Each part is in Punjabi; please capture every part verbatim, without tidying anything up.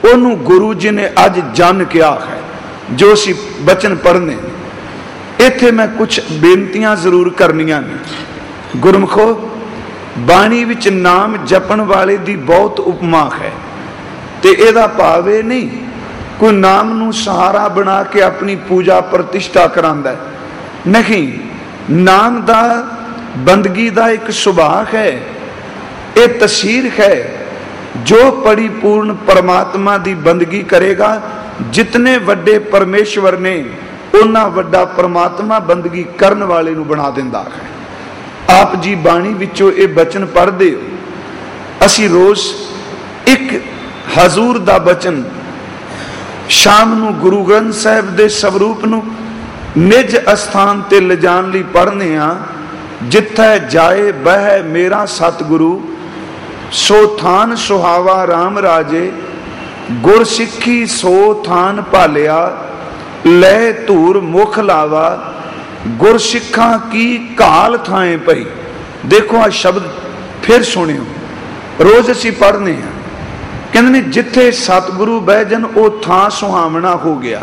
ਉਹਨੂੰ ਗੁਰੂ ਜੀ ਨੇ ਅੱਜ ਜਨ ਕਿਹਾ ਹੈ, ਜੋ ਅਸੀਂ ਬਚਨ ਪੜ੍ਹਨੇ। ਇੱਥੇ ਮੈਂ ਕੁਛ ਬੇਨਤੀਆਂ ਜ਼ਰੂਰ ਕਰਨੀਆਂ ਨੇ। ਗੁਰਮੁਖੋ, ਬਾਣੀ ਵਿੱਚ ਨਾਮ ਜਪਣ ਵਾਲੇ ਦੀ ਬਹੁਤ ਉਪਮਾ ਹੈ, ਤੇ ਇਹਦਾ ਭਾਵ ਇਹ ਨਹੀਂ ਕੋਈ ਨਾਮ ਨੂੰ ਸਹਾਰਾ ਬਣਾ ਕੇ ਆਪਣੀ ਪੂਜਾ ਪ੍ਰਤਿਸ਼ਠਾ ਕਰਾਂਦਾ, ਨਹੀਂ। ਨਾਮ ਦਾ ਬੰਦਗੀ ਦਾ ਇੱਕ ਸੁਭਾਅ ਹੈ, ਇਹ ਤਸੀਰ ਹੈ। ਜੋ ਪਰਿਪੂਰਨ ਪਰਮਾਤਮਾ ਦੀ ਬੰਦਗੀ ਕਰੇਗਾ, ਜਿਤਨੇ ਵੱਡੇ ਪਰਮੇਸ਼ਵਰ ਨੇ ਉਹਨਾਂ ਵੱਡਾ ਪਰਮਾਤਮਾ ਬੰਦਗੀ ਕਰਨ ਵਾਲੇ ਨੂੰ ਬਣਾ ਦਿੰਦਾ ਹੈ। ਆਪ ਜੀ ਬਾਣੀ ਵਿੱਚੋਂ ਇਹ ਬਚਨ ਪੜ੍ਹਦੇ ਹੋ। ਅਸੀਂ ਰੋਜ਼ ਇੱਕ ਹਜ਼ੂਰ ਦਾ ਬਚਨ ਸ਼ਾਮ ਨੂੰ ਗੁਰੂ ਗ੍ਰੰਥ ਸਾਹਿਬ ਦੇ ਸਵਰੂਪ ਨੂੰ ਨਿਜ ਅਸਥਾਨ ਤੇ ਲਿਜਾਣ ਲਈ ਪੜ੍ਹਨੇ ਆ। ਜਿੱਥੈ ਜਾਏ ਬਹਿ ਮੇਰਾ ਸਤਿਗੁਰੂ, ਸੋ ਥਾਨ ਸੁਹਾਵਾ ਰਾਮ ਰਾਜੇ। ਗੁਰ ਸਿੱਖੀ ਸੋ ਥਾਨ ਭਾਲਿਆ, ਲੈ ਧੂਰ ਮੁਖ ਲਾਵਾ। ਗੁਰ ਸਿੱਖਾਂ ਕੀ ਕਾਲ ਥਾਏ ਪਈ। ਦੇਖੋ ਆ ਸ਼ਬਦ ਫਿਰ ਸੁਣਿਓ, ਰੋਜ਼ ਅਸੀਂ ਪੜ੍ਹਨੇ ਆ। ਕਹਿੰਦੇ ਨੇ ਜਿੱਥੇ ਸਤਿਗੁਰੂ ਬਹਿ ਜਨ ਉਹ ਥਾਂ ਸੁਹਾਵਣਾ ਹੋ ਗਿਆ।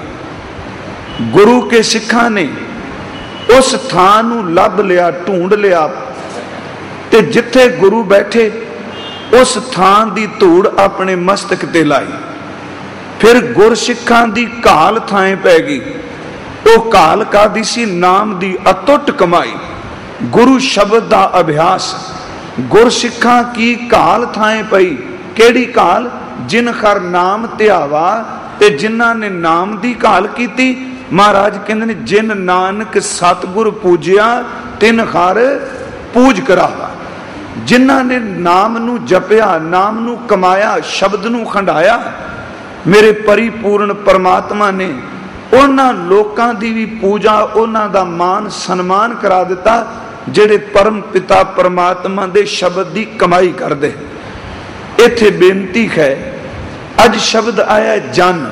ਗੁਰੂ ਕੇ ਸਿੱਖਾਂ ਨੇ ਉਸ ਥਾਂ ਨੂੰ ਲੱਭ ਲਿਆ, ਢੂੰਡ ਲਿਆ, ਤੇ ਜਿੱਥੇ ਗੁਰੂ ਬੈਠੇ ਉਸ ਥਾਂ ਦੀ ਧੂੜ ਆਪਣੇ ਮਸਤਕ ਤੇ ਲਾਈ। ਫਿਰ ਗੁਰਸਿੱਖਾਂ ਦੀ ਘਾਲ ਥਾਂ ਪੈ ਗਈ। ਉਹ ਘਾਲ ਕਾਦੀ ਸੀ? ਨਾਮ ਦੀ ਅਤੁੱਟ ਕਮਾਈ, ਗੁਰੂ ਸ਼ਬਦ ਦਾ ਅਭਿਆਸ। ਗੁਰਸਿੱਖਾਂ ਕੀ ਘਾਲ ਥਾਂ ਪਈ। ਕਿਹੜੀ ਘਾਲ? ਜਿਨ ਖਰ ਨਾਮ ਧਿਆਵਾ, ਤੇ ਜਿਨ੍ਹਾਂ ਨੇ ਨਾਮ ਦੀ ਘਾਲ ਕੀਤੀ। ਮਹਾਰਾਜ ਕਹਿੰਦੇ ਨੇ ਜਿਨ ਨਾਨਕ ਸਤਿਗੁਰ ਪੂਜਿਆ, ਤਿਨ ਖਰ ਪੂਜ ਕਰਾਵਾ। ਜਿਨ੍ਹਾਂ ਨੇ ਨਾਮ ਨੂੰ ਜਪਿਆ, ਨਾਮ ਨੂੰ ਕਮਾਇਆ, ਸ਼ਬਦ ਨੂੰ ਖੰਡਾਇਆ, ਮੇਰੇ ਪਰਿਪੂਰਨ ਪਰਮਾਤਮਾ ਨੇ ਉਹਨਾਂ ਲੋਕਾਂ ਦੀ ਵੀ ਪੂਜਾ, ਉਹਨਾਂ ਦਾ ਮਾਨ ਸਨਮਾਨ ਕਰਾ ਦਿੱਤਾ ਜਿਹੜੇ ਪਰਮ ਪਿਤਾ ਪਰਮਾਤਮਾ ਦੇ ਸ਼ਬਦ ਦੀ ਕਮਾਈ ਕਰਦੇ। ਇੱਥੇ ਬੇਨਤੀ ਹੈ, ਅੱਜ ਸ਼ਬਦ ਆਇਆ ਜਨ,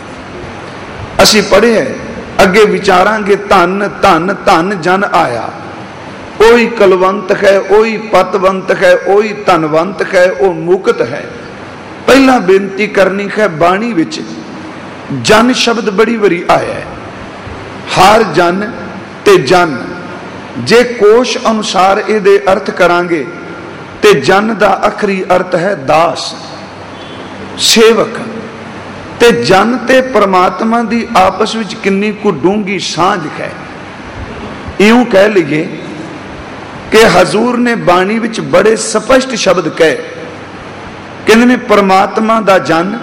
ਅਸੀਂ ਪੜ੍ਹਿਆ, ਅੱਗੇ ਵਿਚਾਰਾਂਗੇ। ਧਨ ਧਨ ਧਨ ਜਨ ਆਇਆ। ਉਹੀ ਕਲਵੰਤ ਹੈ, ਉਹੀ ਪਤਵੰਤ ਹੈ, ਉਹੀ ਧਨਵੰਤ ਹੈ, ਉਹ ਮੁਕਤ ਹੈ। ਪਹਿਲਾਂ ਬੇਨਤੀ ਕਰਨੀ ਹੈ, ਬਾਣੀ ਵਿੱਚ ਜਨ ਸ਼ਬਦ ਬੜੀ ਵਾਰੀ ਆਇਆ ਹੈ। ਹਰ ਜਨ ਤੇ ਜਨ, ਜੇ ਕੋਸ਼ ਅਨੁਸਾਰ ਇਹਦੇ ਅਰਥ ਕਰਾਂਗੇ ਤੇ ਜਨ ਦਾ ਆਖਰੀ ਅਰਥ ਹੈ ਦਾਸ, ਸੇਵਕ। ਤੇ ਜਨ ਤੇ ਪਰਮਾਤਮਾ ਦੀ ਆਪਸ ਵਿੱਚ ਕਿੰਨੀ ਕੁ ਡੂੰਘੀ ਸਾਂਝ ਹੈ। ਇਉਂ ਕਹਿ ਲਈਏ ਕਿ ਹਜ਼ੂਰ ਨੇ ਬਾਣੀ ਵਿੱਚ ਬੜੇ ਸਪਸ਼ਟ ਸ਼ਬਦ ਕਹੇ। ਕਹਿੰਦੇ ਨੇ ਪਰਮਾਤਮਾ ਦਾ ਜਨ,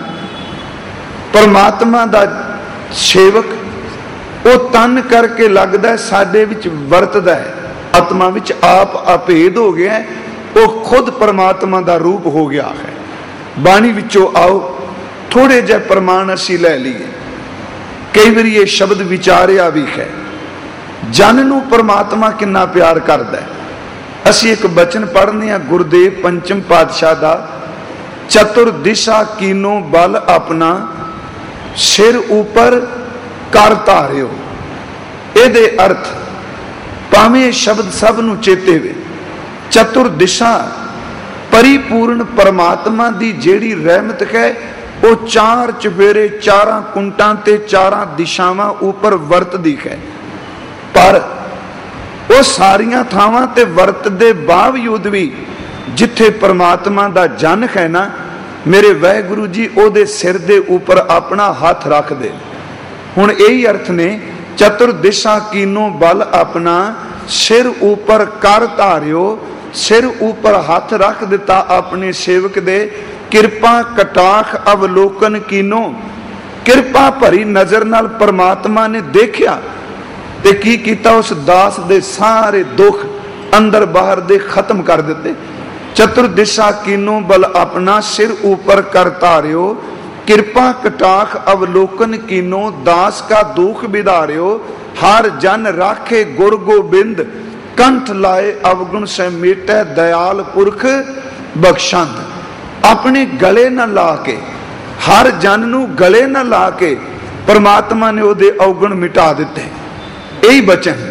ਪਰਮਾਤਮਾ ਦਾ ਸੇਵਕ, ਉਹ ਤਨ ਕਰਕੇ ਲੱਗਦਾ ਸਾਡੇ ਵਿੱਚ ਵਰਤਦਾ ਹੈ, ਆਤਮਾ ਵਿੱਚ ਆਪ ਅਭੇਦ ਹੋ ਗਿਆ, ਉਹ ਖੁਦ ਪਰਮਾਤਮਾ ਦਾ ਰੂਪ ਹੋ ਗਿਆ ਹੈ। ਬਾਣੀ ਵਿੱਚੋਂ ਆਓ ਥੋੜੇ ਜਿਹੇ ਪ੍ਰਮਾਣ ਅਸੀਂ ਲੈ ਲਈਏ। ਕਈ ਵਾਰੀ ਇਹ ਸ਼ਬਦ ਵਿਚਾਰਿਆ ਵੀ ਹੈ, ਜਨ ਨੂੰ ਪਰਮਾਤਮਾ ਕਿੰਨਾ ਪਿਆਰ ਕਰਦਾ ਹੈ। ਅਸੀਂ ਇੱਕ ਬਚਨ ਪੜ੍ਹਨੇ ਆ ਗੁਰਦੇਵ ਪੰਚਮ ਪਾਤਸ਼ਾਹ ਦਾ, ਚਤੁਰ ਦਿਸ਼ਾ ਕੀਨੋ ਬਲ ਆਪਣਾ, ਸਿਰ ਉਪਰ ਕਰ ਧਾਰਿਓ। ਇਹਦੇ ਅਰਥ ਭਾਵੇਂ ਇਹ ਸ਼ਬਦ ਸਭ ਨੂੰ ਚੇਤੇ ਵੇ, ਚਤੁਰ ਦਿਸ਼ਾ ਪਰਿਪੂਰਨ ਪਰਮਾਤਮਾ ਦੀ ਜਿਹੜੀ ਰਹਿਮਤ ਹੈ, ਉਹ ਚਾਰ ਚੁਫੇਰੇ, ਚਾਰਾਂ ਕੁੰਟਾਂ ਤੇ ਚਾਰਾਂ ਦਿਸ਼ਾਵਾਂ ਉੱਪਰ ਵਰਤਦੀ ਹੈ। ਪਰ ਉਹ ਸਾਰੀਆਂ ਥਾਵਾਂ ਤੇ ਵਰਤਦੇ ਬਾਵਜੂਦ ਵੀ ਜਿੱਥੇ ਪਰਮਾਤਮਾ ਦਾ ਜਨ ਹੈ ਨਾ, ਮੇਰੇ ਵਾਹਿਗੁਰੂ ਜੀ ਉਹਦੇ ਸਿਰ ਦੇ ਉੱਪਰ ਆਪਣਾ ਹੱਥ ਰੱਖ ਦੇ। ਹੁਣ ਇਹੀ ਅਰਥ ਨੇ, ਚਤੁਰ ਦਿਸ਼ਾ ਕੀਨੋ ਬਲ ਆਪਣਾ, ਸਿਰ ਉੱਪਰ ਕਰ ਧਾਰਿਓ। ਸਿਰ ਉੱਪਰ ਹੱਥ ਰੱਖ ਦਿੱਤਾ ਆਪਣੇ ਸੇਵਕ ਦੇ। ਕਿਰਪਾ ਕਟਾਖ ਅਵਲੋਕਨ ਕੀਨੋ, ਕਿਰਪਾ ਭਰੀ ਨਜ਼ਰ ਨਾਲ ਪਰਮਾਤਮਾ ਨੇ ਦੇਖਿਆ ਤੇ ਕੀ ਕੀਤਾ? ਉਸ ਦਾਸ ਦੇ ਸਾਰੇ ਦੁੱਖ ਅੰਦਰ ਬਾਹਰ ਦੇ ਖਤਮ ਕਰ ਦਿੱਤੇ। ਚਤੁਰ ਦਿਸ਼ਾ ਕੀਨੋ ਬਲ ਆਪਣਾ, ਸਿਰ ਉੱਪਰ ਕਰ ਧਾਰਿਓ। ਕਿਰਪਾ ਕਟਾਖ ਅਵਲੋਕਨ ਕੀਨੋ, ਦਾਸ ਕਾ ਦੁਖ ਵਿਦਾਰਿਓ। ਹਰ ਜਨ ਰਾਖੇ ਗੁਰ ਗੋਬਿੰਦ, ਕੰਠ ਲਾਏ ਅਵਗੁਣ ਸਮੇਟੈ, ਦਇਆਲ ਪੁਰਖ ਬਖਸ਼ੰਦ। ਆਪਣੇ ਗਲੇ ਨਾਲ ਲਾ ਕੇ, ਹਰ ਜਨ ਨੂੰ ਗਲੇ ਨਾਲ ਲਾ ਕੇ ਪਰਮਾਤਮਾ ਨੇ ਉਹਦੇ ਅਵਗੁਣ ਮਿਟਾ ਦਿੱਤੇ। ਇਹੀ ਬਚਨ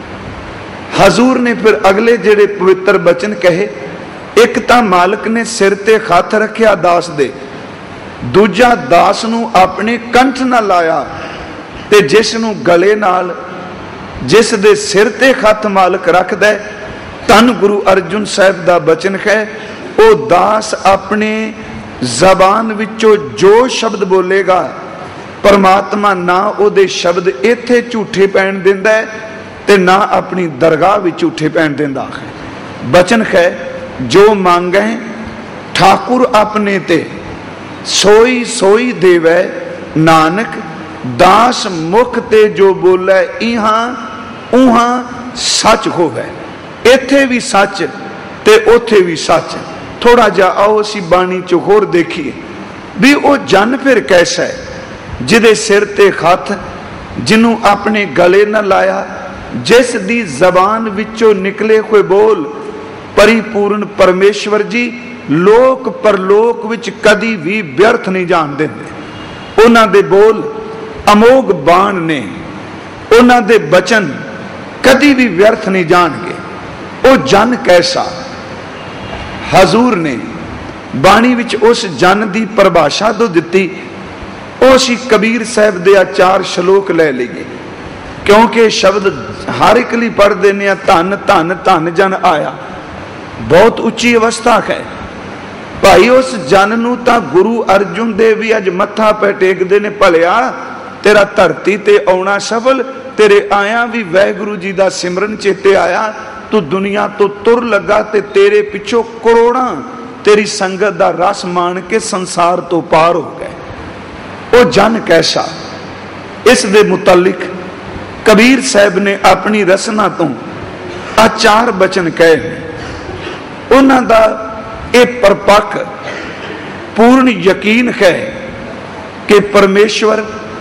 ਹਜ਼ੂਰ ਨੇ ਫਿਰ ਅਗਲੇ ਜਿਹੜੇ ਪਵਿੱਤਰ ਬਚਨ ਕਹੇ। ਇੱਕ ਤਾਂ ਮਾਲਕ ਨੇ ਸਿਰ ਤੇ ਹੱਥ ਰੱਖਿਆ ਦਾਸ ਦੇ, दूजा दास नूं अपने कंठ ना लाया, ते जिस नूं गले नाल जिस दे सिर ते खत मालक रखदा, धन गुरु अर्जुन साहब दा बचन है, वो दास अपने जबान विचों जो शब्द बोलेगा, परमात्मा ना उहदे शब्द इत्थे झूठे पैण दिंदा है ते ना अपनी दरगाह विच झूठे पैण दिंदा है। बचन है, जो मांगै ठाकुर अपने ते, सोई सोई देवै नानक, दास मुख ते जो बोलै इहां उहां सच होवै। इत्थे भी सच ते उथे भी सच। थोड़ा जा आओ असी बाणी च होर देखिए भी वो जन फिर कैसा है, जिदे सिर ते हथ, जिन्हों अपने गले न लाया, जिस दी जबान विचों निकले हुए बोल परिपूर्ण परमेश्वर जी लोक परलोक विच कदी भी व्यर्थ नहीं जान देंदे। उन्हां दे बोल अमोघ बाण ने, उन्हां दे बचन कदी भी व्यर्थ नहीं जाणगे। वो जन कैसा, हजूर ने बाणी विच उस जन की परिभाषा तो दिती। उसी कबीर साहब दे आ चार श्लोक ले लीए, क्योंकि शब्द हर एक लिए पढ़ देने, धन धन धन जन आया, बहुत उच्ची अवस्था है भाई। उस जन नूं तां गुरु अर्जुन देव भी अज मत्था पे टेकदे ने, भलिया तेरा धरती ते आउणा सफल, तेरे आया भी वाहिगुरू जी दा सिमरन चेते आया, तू दुनिया तो तुर लगा ते तेरे पिछों करोड़ां तेरी संगत दा रस मान के संसार तो पार हो गए। वो जन कैसा, इस दे मुतलिक कबीर साहब ने अपनी रसना तो आ चार बचन कहे। उन्हां दा ये परपक्ष पूर्ण यकीन है कि परमेश्वर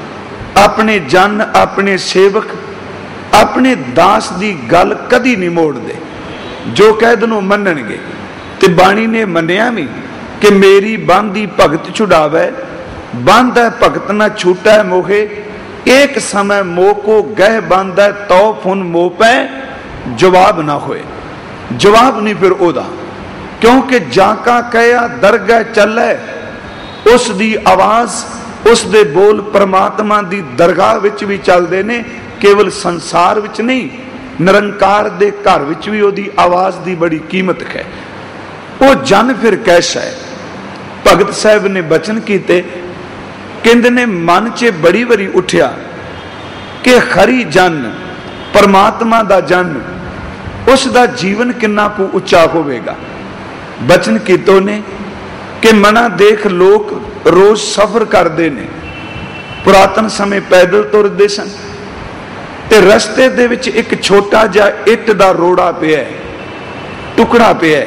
अपने जन, अपने सेवक, अपने दास की गल कदी नहीं मोड़ दे। जो कह दनों मनणगे, ते बाणी ने मन्निया भी कि मेरी बांधी भगत छुड़ावे, बंद है भगत ना छूटा है मोहे, एक समय मोह को गह बंद है तो फुन मोह पे जवाब ना होए। जवाब नहीं फिर ओदा, क्योंकि जाका कया दरगाह चले, उस दी आवाज, उस दे बोल परमात्मा दी दरगाह विच भी चलदे ने, केवल संसार विच नहीं, निरंकार दे घर विच भी ओदी आवाज दी बड़ी कीमत है। वो जन फिर कैसा है, भगत साहब ने बचन कीते, कहंदे ने मन च बड़ी बारी उठिया कि खरी जन, परमात्मा दा जन, उसका जीवन किन्ना कु उच्चा होवेगा। बचन कीतो ने कि मना देख लोग रोज सफर करते ने, पुरातन समय पैदल तुरते सन, ते रस्ते दे विच एक छोटा जा इट दा रोड़ा पिया, टुकड़ा पिया,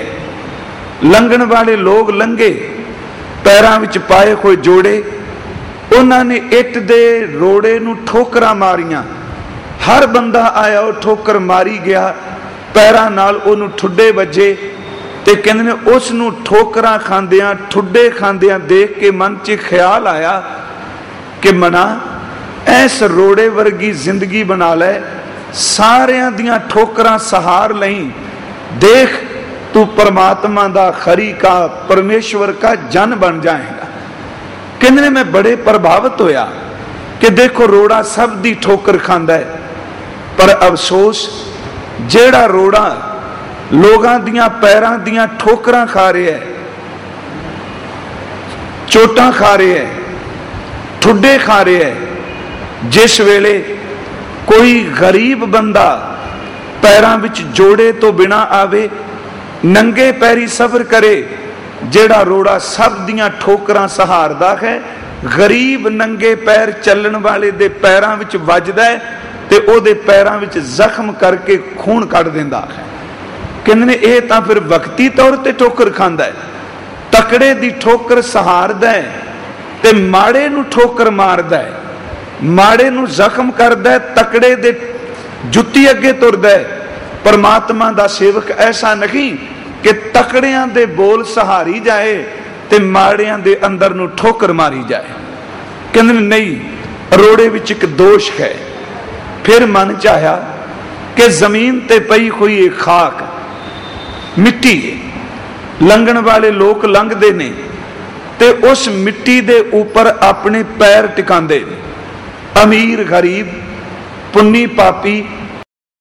लंघण वाले लोग लंघे, पैरां विच पाए हुए जोड़े, उन्होंने इट दे रोड़े नूं ठोकरां मारियां, हर बंदा आया वो ठोकर मारी गया, पैरां नाल उहनूं ठुड्डे वजे, ते कहंदे ने उस नूं ठोकरां खांदियां, ठुड्डे खांदियां देख के मन च ख्याल आया कि मना ऐस रोड़े वर्गी जिंदगी बना लै, सारियां दियां ठोकरां सहार लई, देख तू परमात्मा दा खरी का, परमेश्वर का जन बन जाएगा। कहंदे ने मैं बड़े प्रभावित होया कि देखो रोड़ा सब दी ठोकर खांदा है, पर अफसोस जेड़ा रोड़ा लोगां दियां पैरां दियां ठोकरां खा रहा है, चोटां खा रहा है, ठुड्डे खा रहा है, जिस वेले कोई गरीब बंदा पैरां विच जोड़े तो बिना आवे, नंगे पैरी सफर करे, जेड़ा रोड़ा सब दियां ठोकरां सहारदा है, गरीब नंगे पैर चलण वाले दे पैरां विच वजदा है ते ओदे पैरां विच जख्म करके खून कढ दिंदा है। कहंदे ने इह तां फिर वक्ती तौर ते ठोकर खांदा है, तकड़े दी ठोकर सहारदा है ते माड़े नूं ठोकर मारदा है, माड़े नूं जख्म करदा है, तकड़े दे जुत्ती अगे तुरदा है। परमात्मा दा सेवक ऐसा नहीं कि तकड़ियां दे बोल सहारी जाए ते माड़ियां दे अंदर नूं ठोकर मारी जाए। कहंदे नहीं, रोड़े विच एक दोष है। फिर मन चाया कि जमीन ते पई हुई एक खाक मिट्टी, लंघण वाले लोग लंघदे ने, ਤੇ ਉਸ ਮਿੱਟੀ ਦੇ ਉੱਪਰ ਆਪਣੇ ਪੈਰ ਟਿਕਾਉਂਦੇ। ਅਮੀਰ ਗਰੀਬ, ਪੁੰਨੀ ਪਾਪੀ,